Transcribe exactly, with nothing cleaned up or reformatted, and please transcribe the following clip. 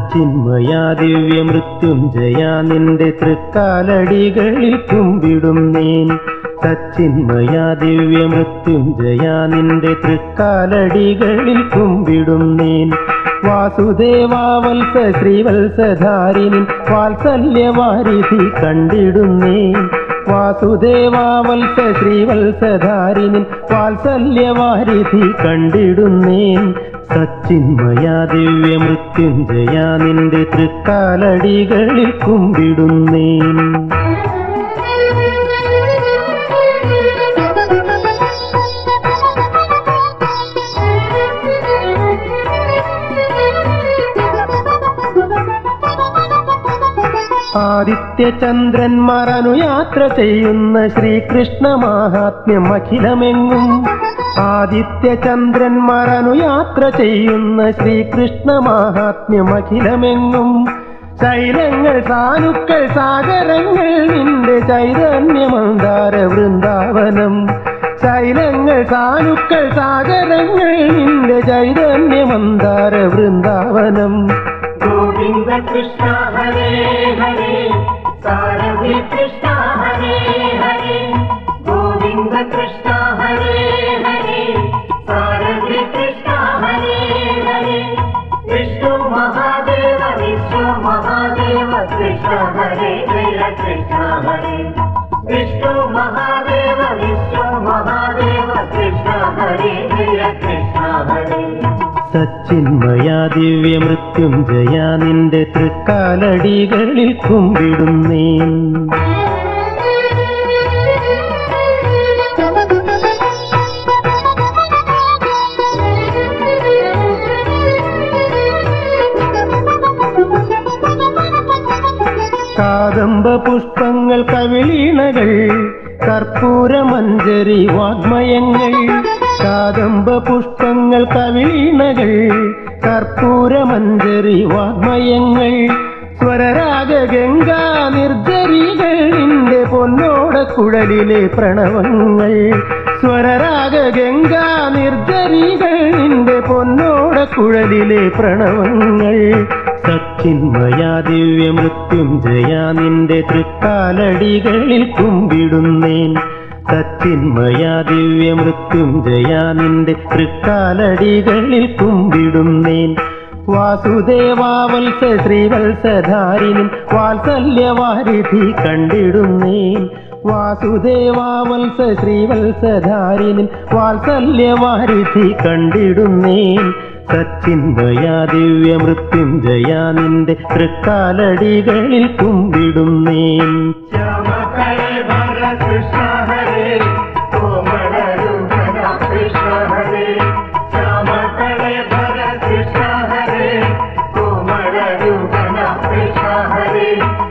സച്ചിന്മയാ ദിവ്യ മൃത്യുഞ്ജയാ നിന്റെ തൃക്കാലടികളിൽ കുമ്പിടുന്നേൻ. സച്ചിന്മയാ ദിവ്യ മൃത്യുഞ്ജയാ നിന്റെ തൃക്കാലടികളിൽ കുമ്പിടുന്നേൻ. വാസുദേവാ വത്സ ശ്രീവത്സധാരിനിൻ വാത്സല്യവാരിധി കണ്ടിടുന്നേൻ. വാസുദേവാ വത്സ ശ്രീവത്സധാരിനിൻ വാത്സല്യവാരിധി കണ്ടിടുന്നേൻ. സച്ചിന്മയാ ദിവ്യ മൃത്യുഞ്ജയാ നിന്റെ തൃക്കാലടികളിൽ കുമ്പിടുന്നേൻ. ആദിത്യചന്ദ്രന്മാർ അനുയാത്ര ചെയ്യുന്ന ശ്രീകൃഷ്ണ മാഹാത്മ്യം അഖിലമെങ്ങും. ആദിത്യചന്ദ്രന്മാർ അനുയാത്ര ചെയ്യുന്ന ശ്രീകൃഷ്ണ മാഹാത്മ്യം അഖിലമെങ്ങും. ശൈലങ്ങൾ സാനുക്കൾ സാഗരങ്ങൾ നിന്റെ ചൈതന്യമന്ദാര വൃന്ദാവനം. ശൈലങ്ങൾ സാനുക്കൾ സാഗരങ്ങൾ നിന്റെ ചൈതന്യമന്ദാര വൃന്ദാവനം. ഗോവിന്ദ കൃഷ്ണ ഹരേ ഹരേ സാരഥി കൃഷ്ണ ഹരേ ഹരേ. ഗോവിന്ദ കൃഷ്ണ ഹരേ ഹരേ സാരഥി കൃഷ്ണ ഹരേ ഹരേ. വിഷ്ണു മഹാദേവ വിഷ്ണു മഹാദേവ കൃഷ്ണ ഹരേ ജയ കൃഷ്ണ ഹരേ. വിഷ്ണു മഹാദേവ വിഷ്ണു മഹാദേവ കൃഷ്ണ ഹരേ ജയ കൃഷ്ണ ഹരേ. സച്ചിന്മയാ ദിവ്യ മൃത്യുഞ്ജയാ നിന്റെ തൃക്കാലടികളിൽ കുമ്പിടുന്നേൻ. കാദംബ പുഷ്പങ്ങൾ കവിളീണകൾ കർപ്പൂരമഞ്ജരി വാഗ്മയങ്ങൾ. കാദംബ പുഷ്പങ്ങൾ കവിളീണകൾ കർപ്പൂരമഞ്ജരി വാഗ്മയങ്ങൾ. സ്വരരാഗ ഗംഗാ നിർജരികൾ നിന്റെ പൊന്നോടക്കുഴലിലെ പ്രണവങ്ങൾ. സ്വരരാഗ ഗംഗാ നിർജരികൾ നിന്റെ പൊന്നോടക്കുഴലിലെ പ്രണവങ്ങൾ. സച്ചിന്മയാ ദിവ്യ മൃത്യുഞ്ജയാ നിന്റെ തൃക്കാലടികളിൽ കുമ്പിടുന്നേൻ. സച്ചിന്മയാ ദിവ്യ മൃത്യുഞ്ജയാ നിന്റെ തൃക്കാലടികളിൽ കുമ്പിടുന്നേൻ. വാസുദേവാ വത്സ ശ്രീവത്സധാരിനിൻ വാത്സല്യവാരിധി കണ്ടിടുന്നേൻ. വാസുദേവാ വത്സ ശ്രീവത്സധാരിനിൻ വാത്സല്യവാരിധി കണ്ടിടുന്നേൻ. സച്ചിന്മയാ ദിവ്യ മൃത്യുഞ്ജയാ നിന്റെ തൃക്കാലടികളിൽ കുമ്പിടുന്നേൻ. കൃഷ്ണ ഹരേ കോമള രൂപന കൃഷ്ണ ഹരേ. ശ്യാമകളെ ഭര കൃഷ്ണ ഹരേ കോമള രൂപന കൃഷ്ണ ഹരേ.